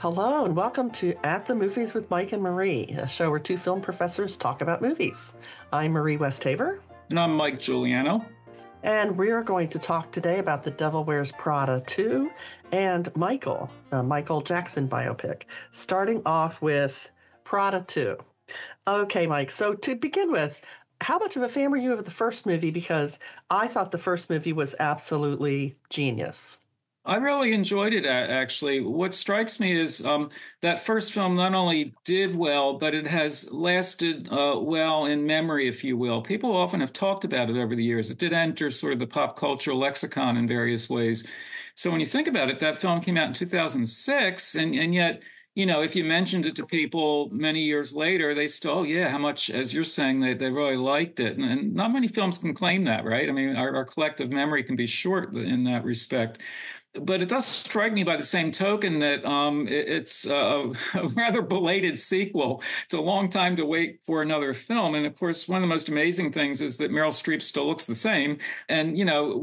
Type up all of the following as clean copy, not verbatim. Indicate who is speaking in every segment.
Speaker 1: Hello, and welcome to At the Movies with Mike and Marie, a show where two film professors talk about movies. I'm Marie Westhaver,
Speaker 2: And I'm Mike Giuliano.
Speaker 1: and we're going to talk today about The Devil Wears Prada 2 and Michael, a Michael Jackson biopic, starting off with Prada 2. Okay, Mike, so to begin with, how much of a fan were you of the first movie? Because I thought the first movie was absolutely genius.
Speaker 2: I really enjoyed it, actually. What strikes me is that first film not only did well, but it has lasted well in memory, if you will. People often have talked about it over the years. It did enter sort of the pop culture lexicon in various ways. So when you think about it, that film came out in 2006, and yet, if you mentioned it to people many years later, they still, oh, yeah, how much, as you're saying, they really liked it. And not many films can claim that, right? I mean, our collective memory can be short in that respect. But it does strike me by the same token that it's a rather belated sequel. It's a long time to wait for another film. And of course, one of the most amazing things is that Meryl Streep still looks the same. And,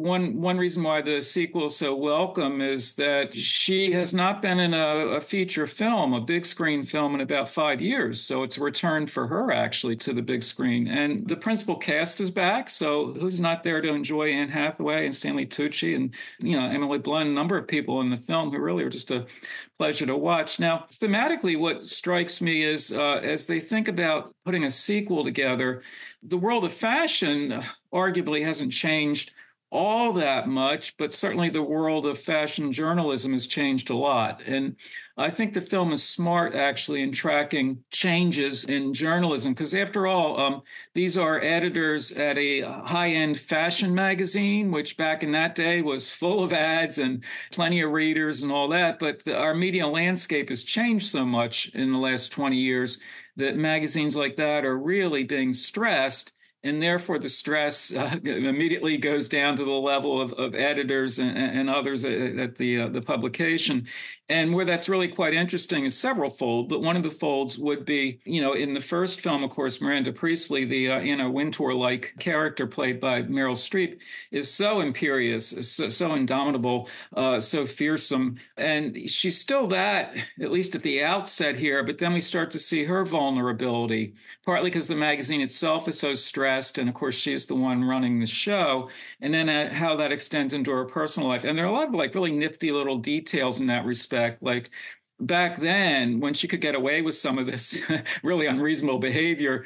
Speaker 2: one reason why the sequel is so welcome is that she has not been in a feature film, a big screen film, in about 5 years. So it's a return for her, actually, to the big screen. And the principal cast is back. So who's not there to enjoy Anne Hathaway and Stanley Tucci and, Emily Blunt? Number of people in the film who really are just a pleasure to watch. Now, thematically, what strikes me is as they think about putting a sequel together, the world of fashion arguably hasn't changed all that much, but certainly the world of fashion journalism has changed a lot. And I think the film is smart, actually, in tracking changes in journalism, because after all, these are editors at a high-end fashion magazine, which back in that day was full of ads and plenty of readers and all that. But our media landscape has changed so much in the last 20 years that magazines like that are really being stressed. And therefore, the stress immediately goes down to the level of editors and others at the publication. And where that's really quite interesting is several fold, but one of the folds would be, in the first film, of course, Miranda Priestley, the Anna Wintour-like character played by Meryl Streep, is so imperious, so indomitable, so fearsome. And she's still that, at least at the outset here, but then we start to see her vulnerability, partly because the magazine itself is so stressed, and of course, she's the one running the show, and then how that extends into her personal life. And there are a lot of really nifty little details in that respect. Like back then, when she could get away with some of this really unreasonable behavior,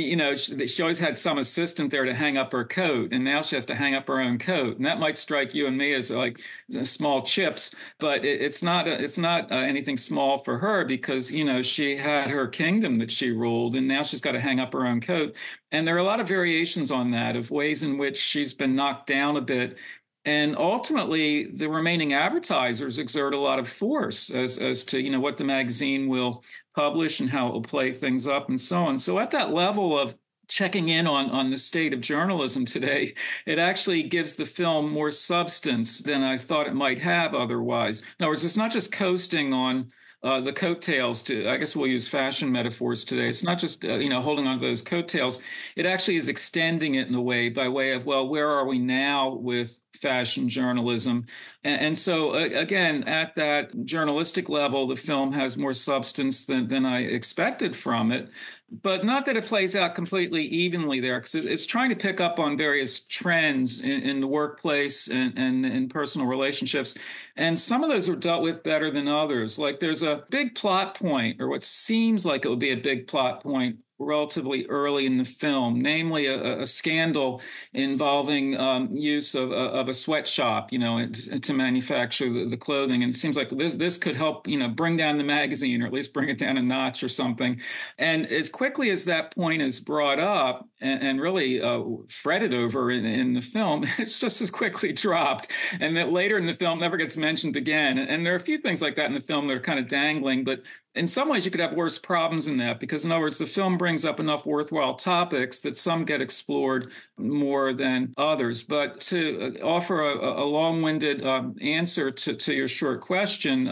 Speaker 2: she always had some assistant there to hang up her coat, and now she has to hang up her own coat. And that might strike you and me as like small chips, but it's not anything small for her because she had her kingdom that she ruled, and now she's got to hang up her own coat. And there are a lot of variations on that, of ways in which she's been knocked down a bit. And ultimately, the remaining advertisers exert a lot of force as to, what the magazine will publish and how it will play things up and so on. So at that level of checking in on the state of journalism today, it actually gives the film more substance than I thought it might have otherwise. In other words, it's not just coasting on the coattails I guess we'll use fashion metaphors today. It's not just, holding on to those coattails. It actually is extending it in a way by way of, well, where are we now with fashion journalism? And so, again, at that journalistic level, the film has more substance than I expected from it. But not that it plays out completely evenly there, because it's trying to pick up on various trends in the workplace and in personal relationships. And some of those are dealt with better than others. Like there's a big plot point, or what seems like it would be a big plot point, relatively early in the film, namely a scandal involving use of a sweatshop, to manufacture the clothing. And it seems like this could help, bring down the magazine, or at least bring it down a notch or something. And as quickly as that point is brought up and really fretted over in the film, it's just as quickly dropped. And that later in the film never gets mentioned again. And there are a few things like that in the film that are kind of dangling, but in some ways, you could have worse problems than that because, in other words, the film brings up enough worthwhile topics that some get explored more than others. But to offer a long-winded answer to your short question,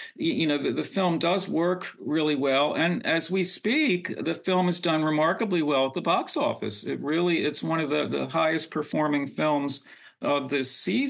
Speaker 2: the film does work really well. And as we speak, the film has done remarkably well at the box office. It's one of the highest performing films of this season.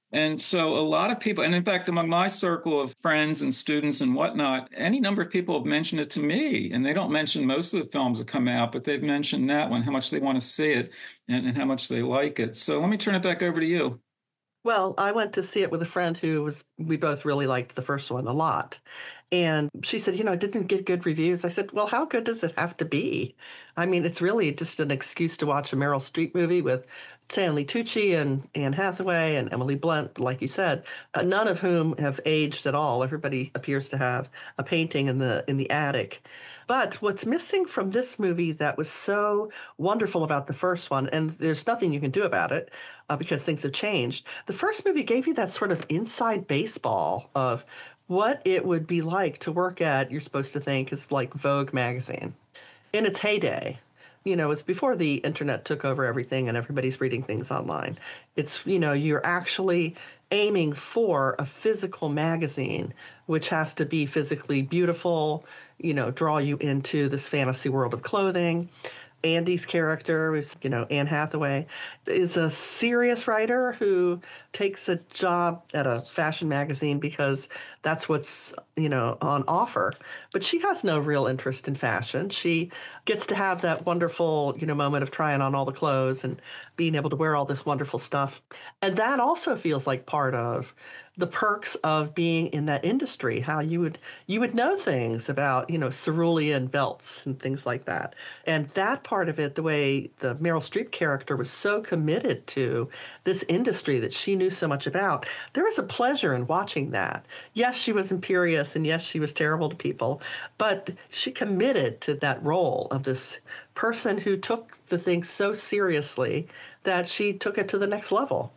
Speaker 2: And so a lot of people, and in fact, among my circle of friends and students and whatnot, any number of people have mentioned it to me. And they don't mention most of the films that come out, but they've mentioned that one, how much they want to see it and how much they like it. So let me turn it back over to you.
Speaker 1: Well, I went to see it with a friend we both really liked the first one a lot. And she said, it didn't get good reviews. I said, well, how good does it have to be? I mean, it's really just an excuse to watch a Meryl Streep movie with Stanley Tucci and Anne Hathaway and Emily Blunt, like you said, none of whom have aged at all. Everybody appears to have a painting in the attic. But what's missing from this movie that was so wonderful about the first one, and there's nothing you can do about it because things have changed. The first movie gave you that sort of inside baseball of what it would be like to work at, you're supposed to think, is like Vogue magazine in its heyday. It's before the internet took over everything and everybody's reading things online. It's, you're actually aiming for a physical magazine, which has to be physically beautiful, draw you into this fantasy world of clothing. Andy's character is, Anne Hathaway, is a serious writer who takes a job at a fashion magazine because that's what's, on offer. But she has no real interest in fashion. She gets to have that wonderful, moment of trying on all the clothes and being able to wear all this wonderful stuff. And that also feels like part of the perks of being in that industry, how you would know things about, cerulean belts and things like that. And that part of it, the way the Meryl Streep character was so committed to this industry that she knew so much about, there was a pleasure in watching that. Yes, she was imperious and yes, she was terrible to people, but she committed to that role of this person who took the thing so seriously that she took it to the next level.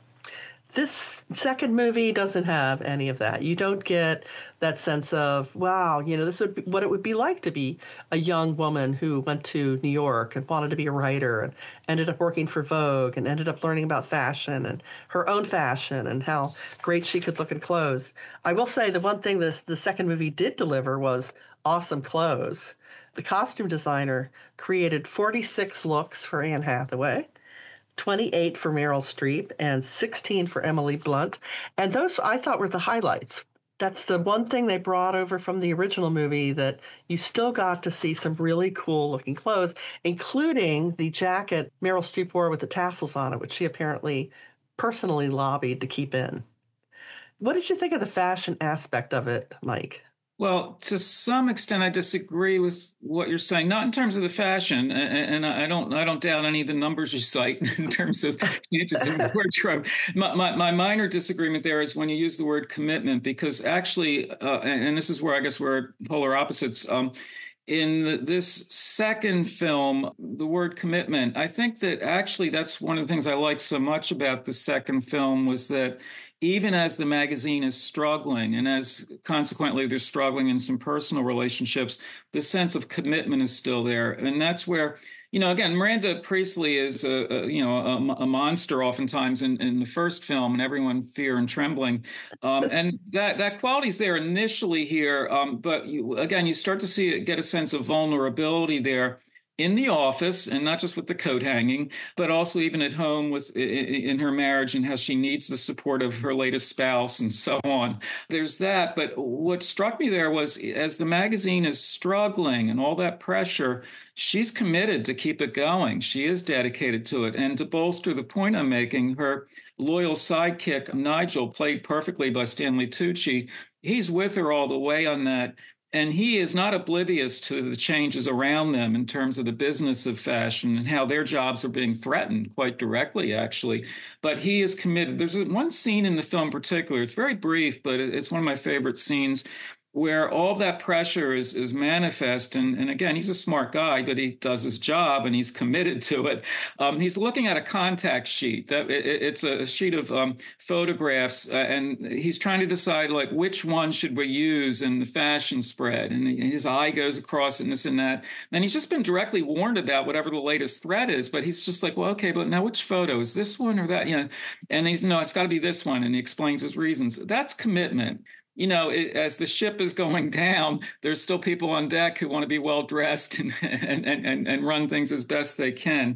Speaker 1: This second movie doesn't have any of that. You don't get that sense of, wow, this would be what it would be like to be a young woman who went to New York and wanted to be a writer and ended up working for Vogue and ended up learning about fashion and her own fashion and how great she could look in clothes. I will say the one thing the second movie did deliver was awesome clothes. The costume designer created 46 looks for Anne Hathaway, 28 for Meryl Streep, and 16 for Emily Blunt. And those I thought were the highlights. That's the one thing they brought over from the original movie, that you still got to see some really cool looking clothes, including the jacket Meryl Streep wore with the tassels on it, which she apparently personally lobbied to keep in. What did you think of the fashion aspect of it, Mike?
Speaker 2: Well, to some extent, I disagree with what you're saying. Not in terms of the fashion, and I don't doubt any of the numbers you cite in terms of changes in wardrobe. My minor disagreement there is when you use the word commitment, because actually, and this is where I guess we're polar opposites. In this second film, the word commitment, I think that actually that's one of the things I like so much about the second film was that even as the magazine is struggling and as consequently they're struggling in some personal relationships, the sense of commitment is still there. And that's where, again, Miranda Priestley is a monster oftentimes in the first film, and everyone fear and trembling. And that quality's there initially here, but you start to see it, get a sense of vulnerability there in the office, and not just with the coat hanging, but also even at home in her marriage, and how she needs the support of her latest spouse and so on. There's that. But what struck me there was, as the magazine is struggling and all that pressure, she's committed to keep it going. She is dedicated to it. And to bolster the point I'm making, her loyal sidekick, Nigel, played perfectly by Stanley Tucci, he's with her all the way on that. And he is not oblivious to the changes around them in terms of the business of fashion and how their jobs are being threatened quite directly, actually. But he is committed. There's one scene in the film in particular, it's very brief, but it's one of my favorite scenes, where all that pressure is manifest. And again, he's a smart guy, but he does his job and he's committed to it. He's looking at a contact sheet. It's a sheet of photographs, and he's trying to decide, like, which one should we use in the fashion spread. And his eye goes across it and this and that. And he's just been directly warned about whatever the latest threat is, but he's just like, well, okay, but now which photo? Is this one or that? And he's, no, it's got to be this one. And he explains his reasons. That's commitment. As the ship is going down, there's still people on deck who want to be well dressed and run things as best they can.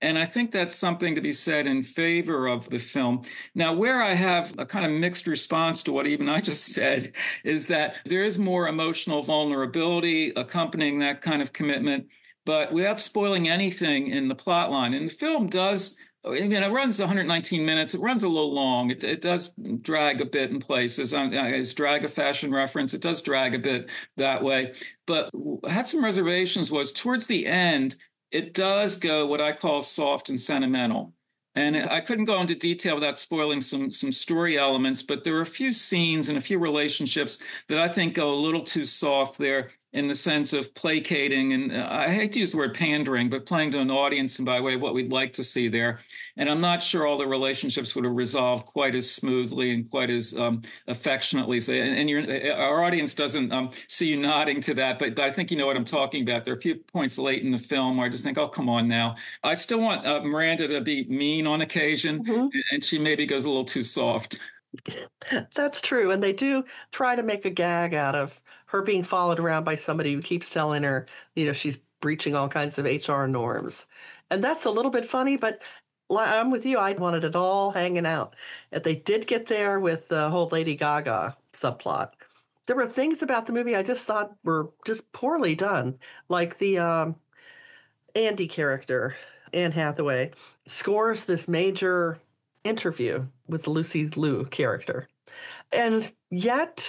Speaker 2: And I think that's something to be said in favor of the film. Now, where I have a kind of mixed response to what even I just said is that there is more emotional vulnerability accompanying that kind of commitment, but without spoiling anything in the plot line. And the film does, I mean, it runs 119 minutes. It runs a little long. It does drag a bit in places. It's drag a fashion reference. It does drag a bit that way. But I had some reservations was towards the end, it does go what I call soft and sentimental. And I couldn't go into detail without spoiling some story elements, but there are a few scenes and a few relationships that I think go a little too soft there in the sense of placating, and I hate to use the word pandering, but playing to an audience and by way of what we'd like to see there. And I'm not sure all the relationships would have resolved quite as smoothly and quite as affectionately. So, and our audience doesn't see you nodding to that, but I think you know what I'm talking about. There are a few points late in the film where I just think, oh, come on now. I still want Miranda to be mean on occasion, and she maybe goes a little too soft.
Speaker 1: That's true. And they do try to make a gag out of her being followed around by somebody who keeps telling her, she's breaching all kinds of HR norms. And that's a little bit funny, but I'm with you. I wanted it all hanging out. And they did get there with the whole Lady Gaga subplot. There were things about the movie I just thought were just poorly done, like the Andy character, Anne Hathaway, scores this major interview with the Lucy Liu character. And yet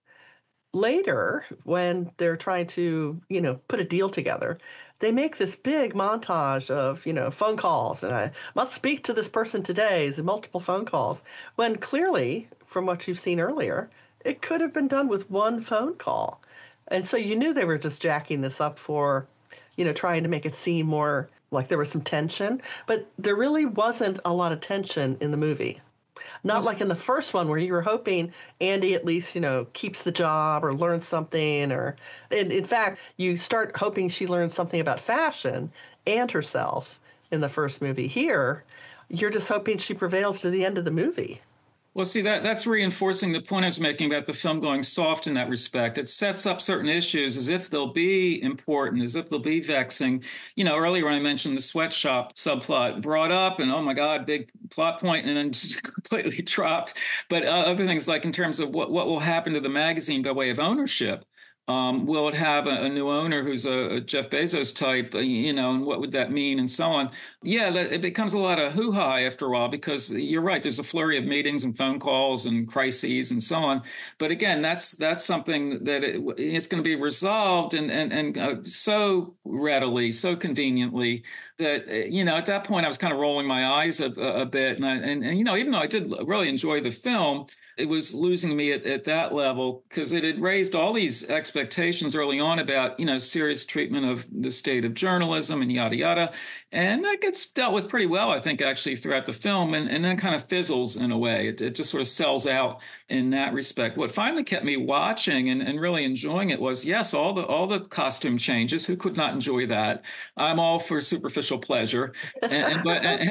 Speaker 1: later, when they're trying to, put a deal together, they make this big montage of, phone calls. And I must speak to this person today, multiple phone calls. When clearly, from what you've seen earlier, it could have been done with one phone call. And so you knew they were just jacking this up for, trying to make it seem more like there was some tension, but there really wasn't a lot of tension in the movie. Not like in the first one where you were hoping Andy at least, keeps the job or learns something, or in fact, you start hoping she learns something about fashion and herself in the first movie. Here, you're just hoping she prevails to the end of the movie.
Speaker 2: Well, see, that's reinforcing the point I was making about the film going soft in that respect. It sets up certain issues as if they'll be important, as if they'll be vexing. Earlier when I mentioned the sweatshop subplot brought up, and oh my God, big plot point, and then just completely dropped. But other things like in terms of what will happen to the magazine by way of ownership. Will it have a new owner who's a Jeff Bezos type, and what would that mean and so on? Yeah, it becomes a lot of hoo-ha after a while because you're right. There's a flurry of meetings and phone calls and crises and so on. But again, that's something that it's going to be resolved and so readily, so conveniently that, at that point I was kind of rolling my eyes a bit. And even though I did really enjoy the film, it was losing me at that level because it had raised all these expectations early on about, serious treatment of the state of journalism and yada, yada. And that gets dealt with pretty well, I think, actually, throughout the film, and then kind of fizzles in a way. It just sort of sells out in that respect. What finally kept me watching and really enjoying it was, yes, all the costume changes. Who could not enjoy that? I'm all for superficial pleasure. And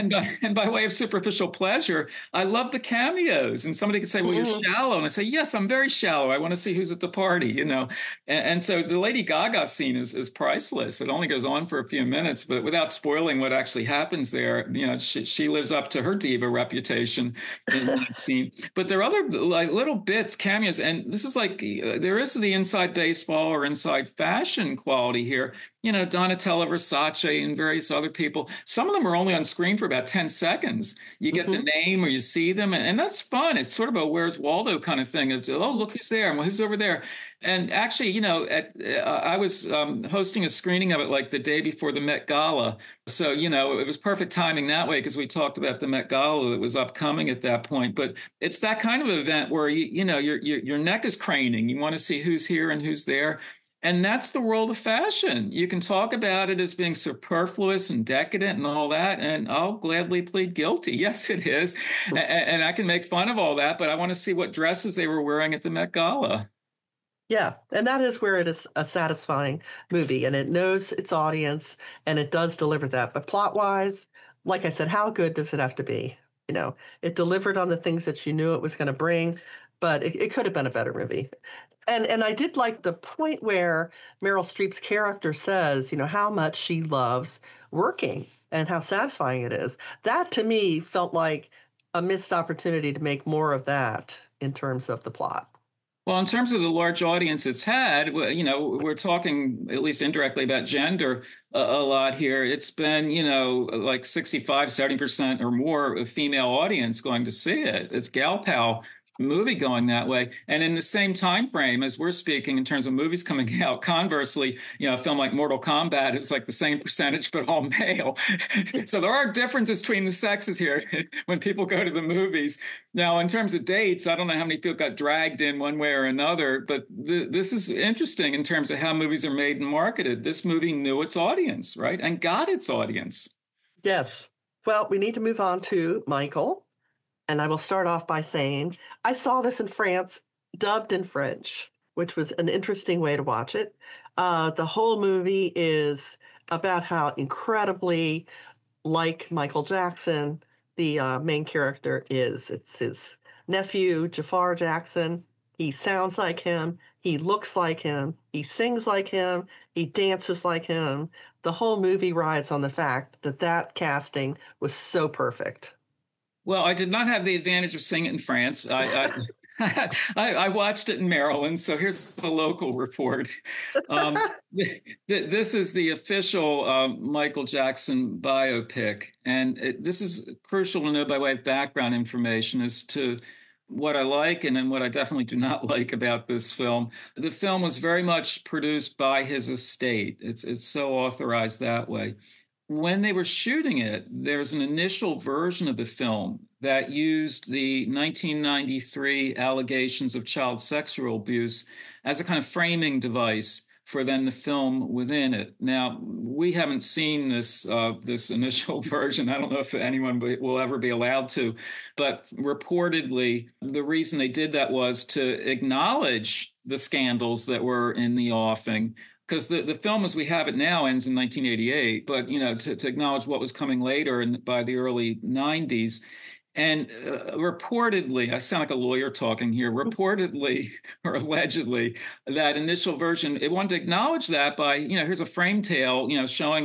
Speaker 2: by way of superficial pleasure, I love the cameos. And somebody could say, well, you're shallow. And I say, yes, I'm very shallow. I want to see who's at the party, And so the Lady Gaga scene is priceless. It only goes on for a few minutes, but without spoiling what actually happens there, she lives up to her diva reputation in that scene. But there are other like little bits, cameos, and this is like there is the inside baseball or inside fashion quality here. Donatella Versace and various other people. Some of them are only on screen for about 10 seconds. You get the name or you see them, and that's fun. It's sort of a Where's Waldo kind of thing. It's, oh, look who's there and who's over there. And actually, I was hosting a screening of it like the day before the Met Gala. So, it was perfect timing that way because we talked about the Met Gala that was upcoming at that point. But it's that kind of event where, your neck is craning. You want to see who's here and who's there. And that's the world of fashion. You can talk about it as being superfluous and decadent and all that, and I'll gladly plead guilty. Yes, it is. And I can make fun of all that, but I want to see what dresses they were wearing at the Met Gala.
Speaker 1: Yeah, and that is where it is a satisfying movie, and it knows its audience, and it does deliver that. But plot-wise, like I said, how good does it have to be? It delivered on the things that you knew it was going to bring. but it could have been a better movie. And I did like the point where Meryl Streep's character says, how much she loves working and how satisfying it is. That to me felt like a missed opportunity to make more of that in terms of the plot.
Speaker 2: Well, in terms of the large audience it's had, we're talking at least indirectly about gender a lot here. It's been, like 65, 70% or more of female audience going to see it. It's gal pal movie going that way. And in the same time frame as we're speaking in terms of movies coming out, conversely, a film like Mortal Kombat is like the same percentage, but all male. So there are differences between the sexes here when people go to the movies. Now, in terms of dates, I don't know how many people got dragged in one way or another, but this is interesting in terms of how movies are made and marketed. This movie knew its audience, right? And got its audience.
Speaker 1: Yes. Well, we need to move on to Michael. And I will start off by saying I saw this in France, dubbed in French, which was an interesting way to watch it. The whole movie is about how incredibly like Michael Jackson the main character is. It's his nephew, Jafar Jackson. He sounds like him. He looks like him. He sings like him. He dances like him. The whole movie rides on the fact that that casting was so perfect.
Speaker 2: Well, I did not have the advantage of seeing it in France. I watched it in Maryland, so here's the local report. This is the official Michael Jackson biopic, and this is crucial to know by way of background information as to what I like and then what I definitely do not like about this film. The film was very much produced by his estate. It's so authorized that way. When they were shooting it, there's an initial version of the film that used the 1993 allegations of child sexual abuse as a kind of framing device for then the film within it. Now, we haven't seen this initial version. I don't know if anyone will ever be allowed to, but reportedly, the reason they did that was to acknowledge the scandals that were in the offing, because the film as we have it now ends in 1988, but to acknowledge what was coming later and by the early 90s. And reportedly, I sound like a lawyer talking here, reportedly or allegedly, that initial version, it wanted to acknowledge that by, here's a frame tale, showing,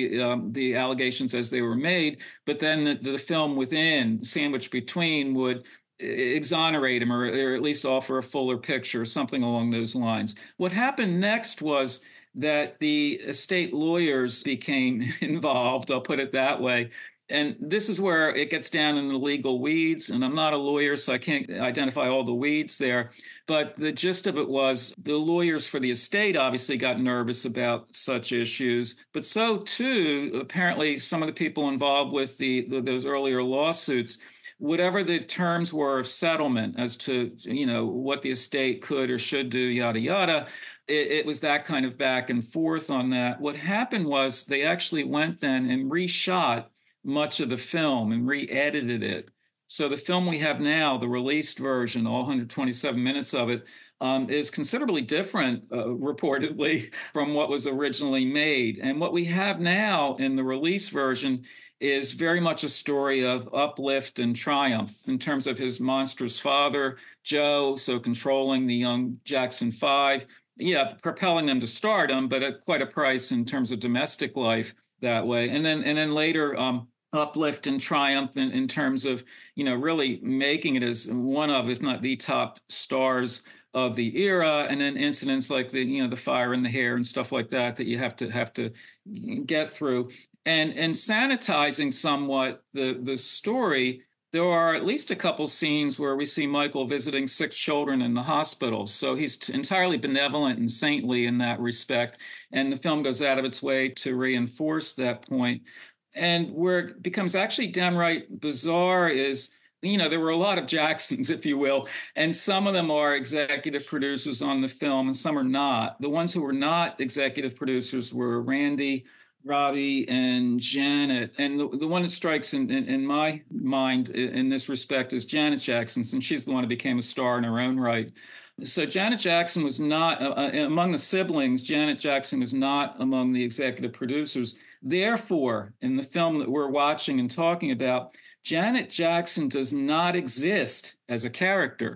Speaker 2: the allegations as they were made, but then the film within, sandwiched between, would exonerate him or at least offer a fuller picture, something along those lines. What happened next was that the estate lawyers became involved, I'll put it that way. And this is where it gets down in the legal weeds. And I'm not a lawyer, so I can't identify all the weeds there. But the gist of it was the lawyers for the estate obviously got nervous about such issues. But so, too, apparently some of the people involved with those earlier lawsuits, whatever the terms were of settlement as to, what the estate could or should do, yada, yada, it was that kind of back and forth on that. What happened was they actually went then and reshot much of the film and re-edited it. So the film we have now, the released version, all 127 minutes of it, is considerably different, reportedly, from what was originally made. And what we have now in the release version is very much a story of uplift and triumph in terms of his monstrous father, Joe, so controlling the young Jackson Five, propelling them to stardom, but at quite a price in terms of domestic life that way. And then later, uplift and triumph in terms of, really making it as one of, if not the top stars of the era. And then incidents like the fire in the hair and stuff like that you have to get through. And sanitizing somewhat the story, there are at least a couple scenes where we see Michael visiting sick children in the hospital. So he's entirely benevolent and saintly in that respect. And the film goes out of its way to reinforce that point. And where it becomes actually downright bizarre is, there were a lot of Jacksons, if you will, and some of them are executive producers on the film and some are not. The ones who were not executive producers were Randy, Robbie, and Janet. And the one that strikes in my mind in this respect is Janet Jackson, since she's the one who became a star in her own right. So Janet Jackson was not, among the siblings, Janet Jackson was not among the executive producers. Therefore, in the film that we're watching and talking about, Janet Jackson does not exist as a character.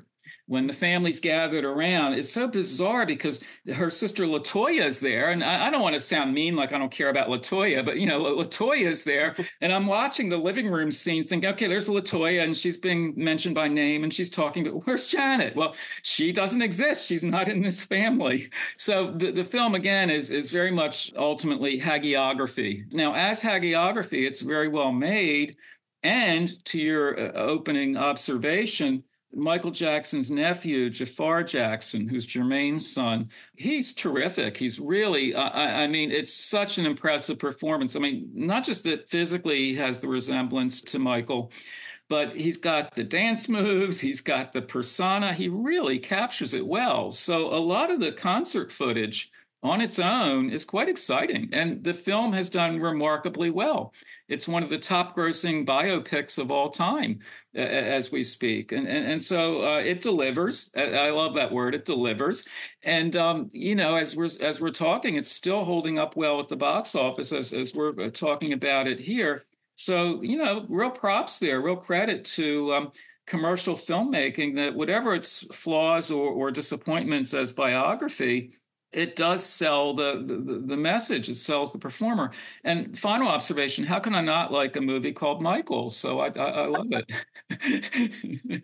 Speaker 2: when the family's gathered around. It's so bizarre because her sister Latoya is there, and I don't want to sound mean, like I don't care about Latoya, but Latoya is there, and I'm watching the living room scenes, thinking, okay, there's Latoya, and she's being mentioned by name, and she's talking, but where's Janet? Well, she doesn't exist. She's not in this family. So the film again is very much ultimately hagiography. Now, as hagiography, it's very well made, and to your opening observation, Michael Jackson's nephew, Jafar Jackson, who's Jermaine's son, he's terrific. He's really, I mean, it's such an impressive performance. I mean, not just that physically he has the resemblance to Michael, but he's got the dance moves, he's got the persona. He really captures it well. So a lot of the concert footage on its own is quite exciting, and the film has done remarkably well. It's one of the top grossing biopics of all time as we speak. And so it delivers. I love that word. It delivers. And, as we're talking, it's still holding up well at the box office as we're talking about it here. So, real props there, real credit to commercial filmmaking, that whatever its flaws or disappointments as biography, it does sell the message. It sells the performer. And final observation, how can I not like a movie called Michael? So I love it.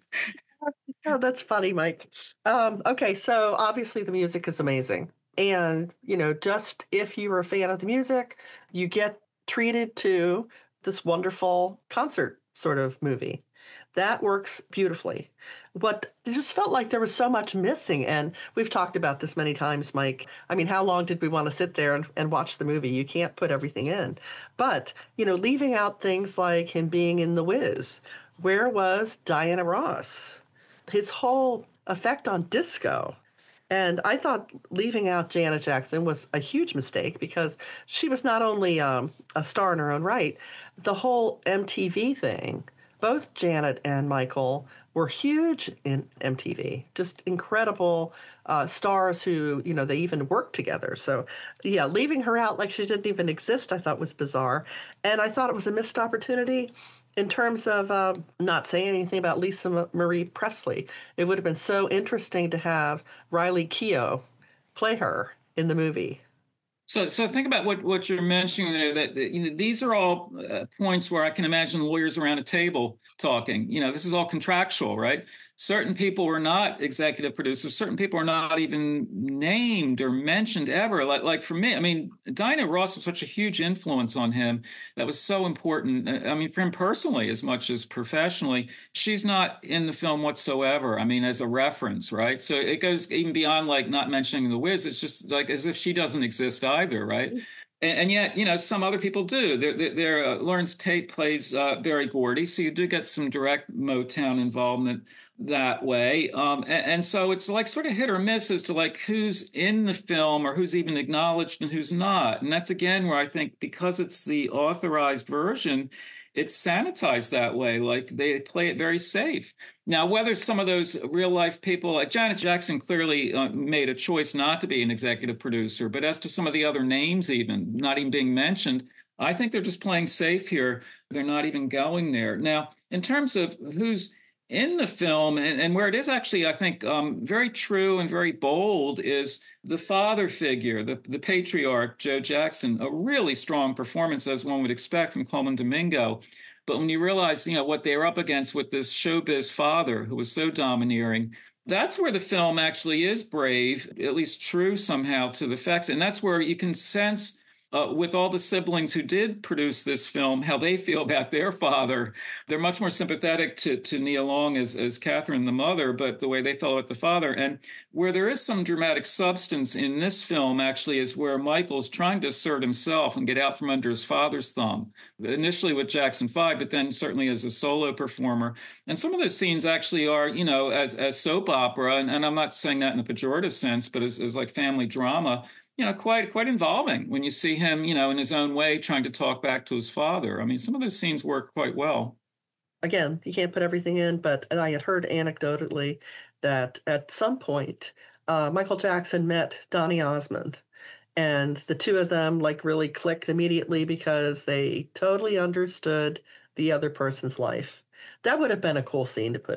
Speaker 1: Oh, that's funny, Mike. Okay, so obviously the music is amazing. And, just if you were a fan of the music, you get treated to this wonderful concert sort of movie. That works beautifully. But it just felt like there was so much missing. And we've talked about this many times, Mike. I mean, how long did we want to sit there and watch the movie? You can't put everything in. But, leaving out things like him being in The Wiz, where was Diana Ross? His whole effect on disco. And I thought leaving out Janet Jackson was a huge mistake because she was not only a star in her own right, the whole MTV thing. Both Janet and Michael were huge in MTV, just incredible stars who, they even worked together. So, yeah, leaving her out like she didn't even exist, I thought was bizarre. And I thought it was a missed opportunity in terms of not saying anything about Lisa Marie Presley. It would have been so interesting to have Riley Keough play her in the movie.
Speaker 2: So think about what you're mentioning there. That these are all points where I can imagine lawyers around a table talking. This is all contractual, right? Certain people were not executive producers. Certain people are not even named or mentioned ever. Like for me, I mean, Diana Ross was such a huge influence on him. That was so important. I mean, for him personally, as much as professionally, she's not in the film whatsoever. I mean, as a reference, right? So it goes even beyond like not mentioning The Wiz. It's just like as if she doesn't exist either, right? And yet, some other people do. Lawrence Tate plays Berry Gordy, so you do get some direct Motown involvement that way. And so it's like sort of hit or miss as to like who's in the film or who's even acknowledged and who's not. And that's again where I think because it's the authorized version, it's sanitized that way. Like they play it very safe. Now, whether some of those real life people, like Janet Jackson clearly made a choice not to be an executive producer, but as to some of the other names even, not even being mentioned, I think they're just playing safe here. They're not even going there. Now, in terms of who's in the film and where it is actually, I think, very true and very bold is the father figure, the patriarch, Joe Jackson, a really strong performance as one would expect from Coleman Domingo. But when you realize, what they were up against with this showbiz father who was so domineering, that's where the film actually is brave, at least true somehow to the facts. And that's where you can sense with all the siblings who did produce this film, how they feel about their father. They're much more sympathetic to Nia Long as Catherine, the mother, but the way they felt about the father. And where there is some dramatic substance in this film, actually, is where Michael's trying to assert himself and get out from under his father's thumb, initially with Jackson 5, but then certainly as a solo performer. And some of those scenes actually are, as soap opera, and I'm not saying that in a pejorative sense, but as like family drama, quite involving when you see him, in his own way trying to talk back to his father. I mean, some of those scenes work quite well.
Speaker 1: Again, you can't put everything in, but I had heard anecdotally that at some point, Michael Jackson met Donny Osmond, and the two of them like really clicked immediately because they totally understood the other person's life. That would have been a cool scene to put in.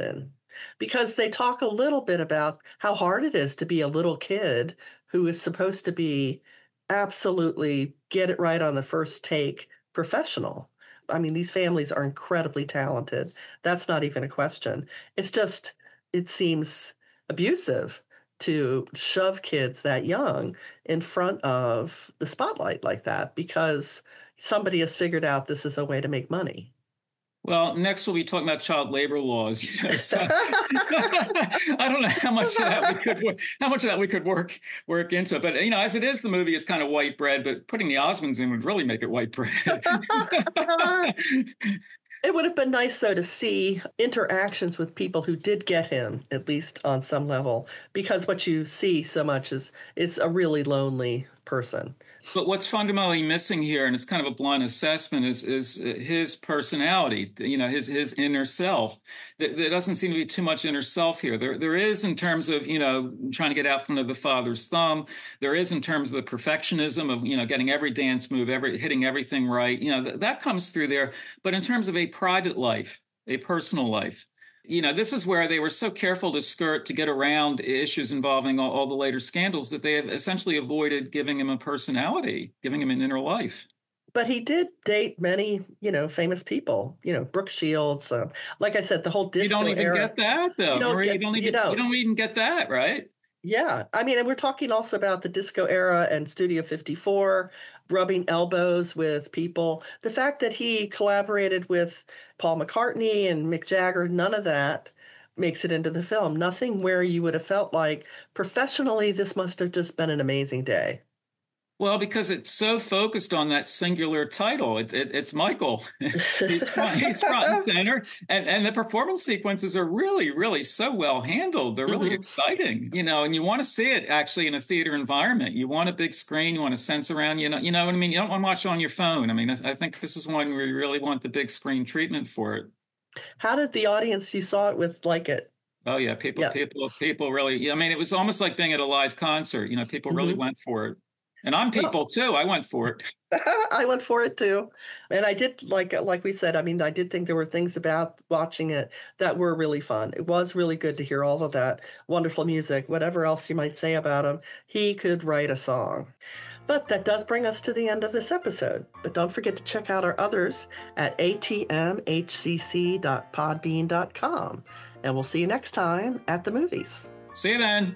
Speaker 1: because they talk a little bit about how hard it is to be a little kid who is supposed to be absolutely get it right on the first take professional. I mean, these families are incredibly talented. That's not even a question. It's just, it seems abusive to shove kids that young in front of the spotlight like that because somebody has figured out this is a way to make money.
Speaker 2: Well, next we'll be talking about child labor laws. So I don't know how much of that we could work into it. But as it is, the movie is kind of white bread. But putting the Osmonds in would really make it white bread.
Speaker 1: It would have been nice, though, to see interactions with people who did get him, at least on some level, because what you see so much is a really lonely person.
Speaker 2: But what's fundamentally missing here, and it's kind of a blunt assessment, is his personality, his inner self. There doesn't seem to be too much inner self here. There is in terms of, trying to get out from under the father's thumb. There is in terms of the perfectionism of, getting every dance move, hitting everything right. That comes through there. But in terms of a private life, a personal life, this is where they were so careful to get around issues involving all the later scandals that they have essentially avoided giving him a personality, giving him an inner life.
Speaker 1: But he did date many, famous people, Brooke Shields. Like I said, the whole disco
Speaker 2: You don't even
Speaker 1: era,
Speaker 2: get that, though. You don't even get that, right?
Speaker 1: Yeah. I mean, and we're talking also about the disco era and Studio 54, rubbing elbows with people. The fact that he collaborated with Paul McCartney and Mick Jagger, none of that makes it into the film. Nothing where you would have felt like professionally, this must have just been an amazing day.
Speaker 2: Well, because it's so focused on that singular title. It's Michael. He's front and center. And the performance sequences are really, really so well handled. They're really exciting, and you want to see it actually in a theater environment. You want a big screen. You want to sense around, you know what I mean? You don't want to watch it on your phone. I mean, I think this is one where you really want the big screen treatment for it.
Speaker 1: How did the audience you saw it with like it?
Speaker 2: Oh, yeah. People really, I mean, it was almost like being at a live concert. People really went for it. And I'm people too. I went for it.
Speaker 1: I went for it too. And I did, like we said, I mean, I did think there were things about watching it that were really fun. It was really good to hear all of that wonderful music. Whatever else you might say about him, he could write a song. But that does bring us to the end of this episode. But don't forget to check out our others at atmhcc.podbean.com. And we'll see you next time at the movies.
Speaker 2: See you then.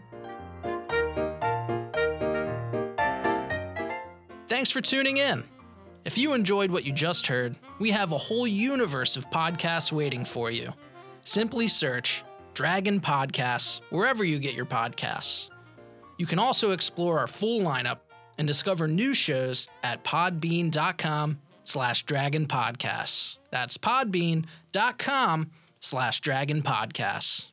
Speaker 3: Thanks for tuning in. If you enjoyed what you just heard, we have a whole universe of podcasts waiting for you. Simply search Dragon Podcasts wherever you get your podcasts. You can also explore our full lineup and discover new shows at podbean.com/dragonpodcasts. That's podbean.com/dragonpodcasts.